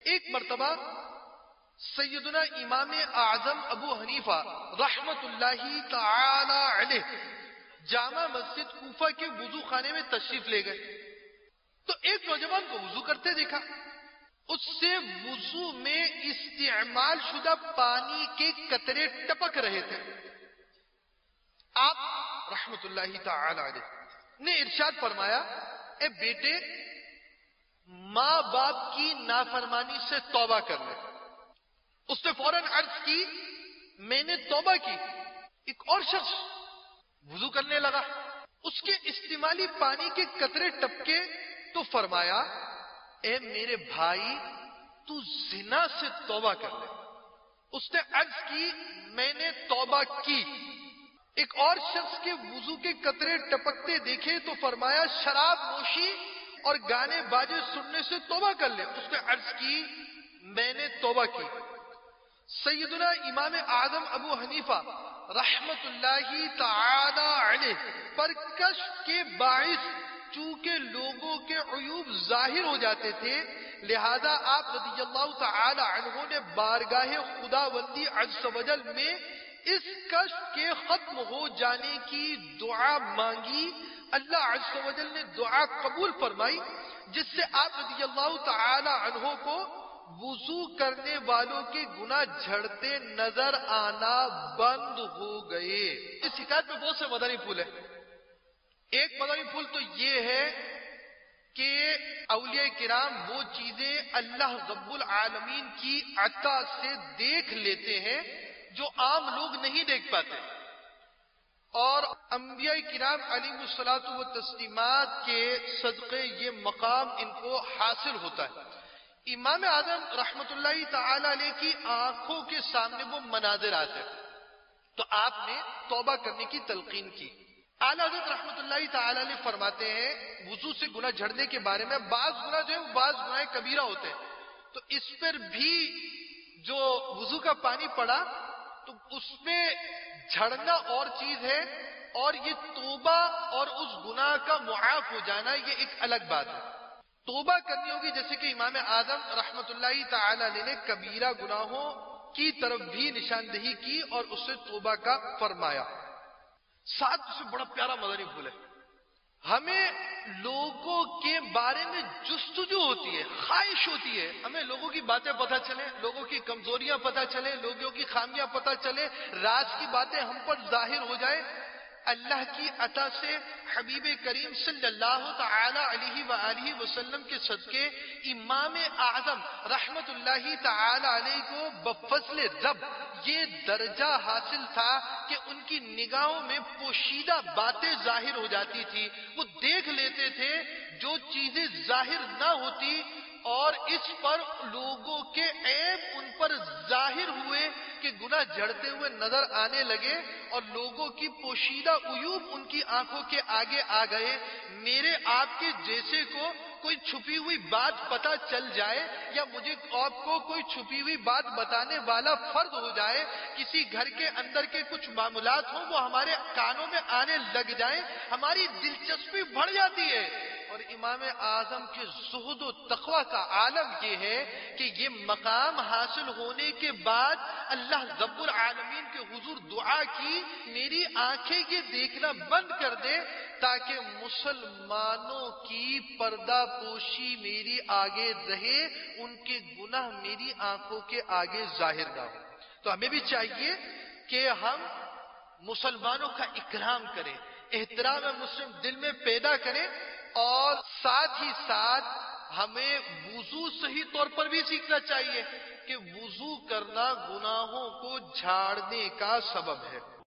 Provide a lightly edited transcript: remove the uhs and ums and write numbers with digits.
ایک مرتبہ سیدنا امام اعظم ابو حنیفہ رحمت اللہ تعالی علیہ جامع مسجد کوفہ کے وضو خانے میں تشریف لے گئے تو ایک نوجوان کو وضو کرتے دیکھا. اس سے وضو میں استعمال شدہ پانی کے قطرے ٹپک رہے تھے. آپ رحمت اللہ تعالی علیہ نے ارشاد فرمایا، اے بیٹے، ماں باپ کی نافرمانی سے توبہ کر لے. اس نے فوراً عرض کی، میں نے توبہ کی. ایک اور شخص وضو کرنے لگا، اس کے استعمالی پانی کے قطرے ٹپکے تو فرمایا، اے میرے بھائی، تو زنا سے توبہ کر لے. اس نے عرض کی، میں نے توبہ کی. ایک اور شخص کے وضو کے قطرے ٹپکتے دیکھے تو فرمایا، شراب نوشی اور گانے باجے سننے سے توبہ کر لے. اس نے عرض کی، میں نے توبہ کی. سیدنا امام اعظم ابو حنیفہ رحمت اللہ تعالی علیہ پر کشف کے باعث چونکہ لوگوں کے عیوب ظاہر ہو جاتے تھے، لہذا آپ رضی اللہ تعالی عنہ نے بارگاہ خداوندی عز و جل میں اس کشف کے ختم ہو جانے کی دعا مانگی. اللہ عز و جل نے دعا قبول فرمائی، جس سے آپ رضی اللہ تعالی عنہ کو وضو کرنے والوں کے گناہ جھڑتے نظر آنا بند ہو گئے. اس حکایت میں بہت سے مدنی پھول ہیں. ایک مدنی پھول تو یہ ہے کہ اولیاء کرام وہ چیزیں اللہ رب العالمین کی عطا سے دیکھ لیتے ہیں جو عام لوگ نہیں دیکھ پاتے، اور انبیاء کرام علیہ الصلوۃ والتسلیمات کے صدقے یہ مقام ان کو حاصل ہوتا ہے. امام اعظم رحمت اللہ تعالی علیہ کی آنکھوں کے سامنے وہ مناظر آتے تو آپ نے توبہ کرنے کی تلقین کی. اعلی حضرت رحمت اللہ تعالی علیہ فرماتے ہیں وضو سے گناہ جھڑنے کے بارے میں، بعض گناہ جو ہے بعض گناہ کبیرہ ہوتے ہیں، تو اس پر بھی جو وضو کا پانی پڑا تو اس میں جھڑنا اور چیز ہے، اور یہ توبہ اور اس گناہ کا معاف ہو جانا یہ ایک الگ بات ہے. توبہ کرنی ہوگی، جیسے کہ امام اعظم رحمت اللہ تعالی علیہ نے کبیرہ گناہوں کی طرف بھی نشاندہی کی اور اس سے توبہ کا فرمایا. ساتھ سے بڑا پیارا مدنی پھول ہے. ہمیں لوگوں کے بارے میں جستجو ہوتی ہے، خواہش ہوتی ہے، ہمیں لوگوں کی باتیں پتہ چلیں، لوگوں کی کمزوریاں پتہ چلیں، لوگوں کی خامیاں پتہ چلیں، راز کی باتیں ہم پر ظاہر ہو جائیں. اللہ کی عطا سے حبیب کریم صلی اللہ تعالی علیہ وآلہ وسلم کے صدقے امام اعظم رحمت اللہ تعالی علیہ کو بفضل رب یہ درجہ حاصل تھا کہ ان کی نگاہوں میں پوشیدہ باتیں ظاہر ہو جاتی تھی. وہ دیکھ لیتے تھے جو چیزیں ظاہر نہ ہوتی، اور اس پر لوگوں کے عیب ان پر ظاہر ہوئے کہ گناہ جھڑتے ہوئے نظر آنے لگے، اور لوگوں کی پوشیدہ عیوب ان کی آنکھوں کے آگے آ گئے. میرے آپ کے جیسے کو کوئی چھپی ہوئی بات پتہ چل جائے، یا مجھے آپ کو کوئی چھپی ہوئی بات بتانے والا فرد ہو جائے، کسی گھر کے اندر کے کچھ معاملات ہوں وہ ہمارے کانوں میں آنے لگ جائیں، ہماری دلچسپی بڑھ جاتی ہے. اور امام اعظم کے زہد و تقوی کا عالم یہ ہے کہ یہ مقام حاصل ہونے کے بعد اللہ رب العالمین کے حضور دعا کی، میری آنکھیں یہ دیکھنا بند کر دے تاکہ مسلمانوں کی پردہ پوشی میری آگے رہے، ان کے گناہ میری آنکھوں کے آگے ظاہر نہ ہو. تو ہمیں بھی چاہیے کہ ہم مسلمانوں کا اکرام کریں، احترام مسلم دل میں پیدا کریں، اور ساتھ ہی ساتھ ہمیں وضو صحیح طور پر بھی سیکھنا چاہیے کہ وضو کرنا گناہوں کو جھاڑنے کا سبب ہے.